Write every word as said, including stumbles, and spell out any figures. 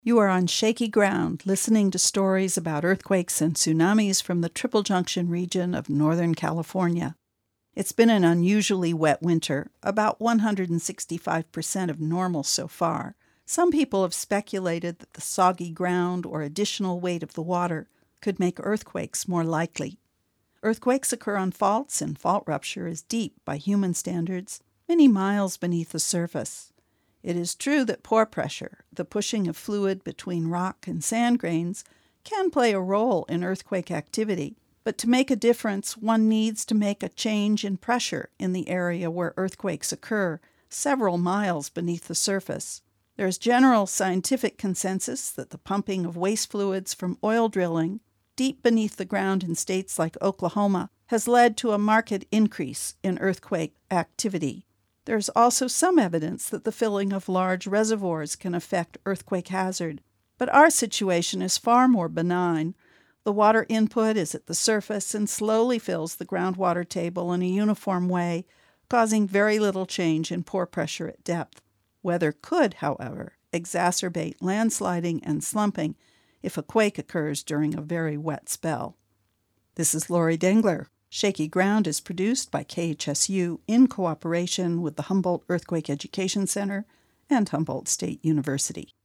You are on shaky ground, listening to stories about earthquakes and tsunamis from the Triple Junction region of Northern California. It's been an unusually wet winter, about one hundred sixty-five percent of normal so far. Some people have speculated that the soggy ground or additional weight of the water could make earthquakes more likely. Earthquakes occur on faults, and fault rupture is deep by human standards, many miles beneath the surface. It is true that pore pressure, the pushing of fluid between rock and sand grains, can play a role in earthquake activity, but to make a difference, one needs to make a change in pressure in the area where earthquakes occur, several miles beneath the surface. There is general scientific consensus that the pumping of waste fluids from oil drilling deep beneath the ground in states like Oklahoma has led to a marked increase in earthquake activity. There is also some evidence that the filling of large reservoirs can affect earthquake hazard, but our situation is far more benign. The water input is at the surface and slowly fills the groundwater table in a uniform way, causing very little change in pore pressure at depth. Weather could, however, exacerbate landsliding and slumping if a quake occurs during a very wet spell. This is Lori Dengler. Shaky Ground is produced by K H S U in cooperation with the Humboldt Earthquake Education Center and Humboldt State University.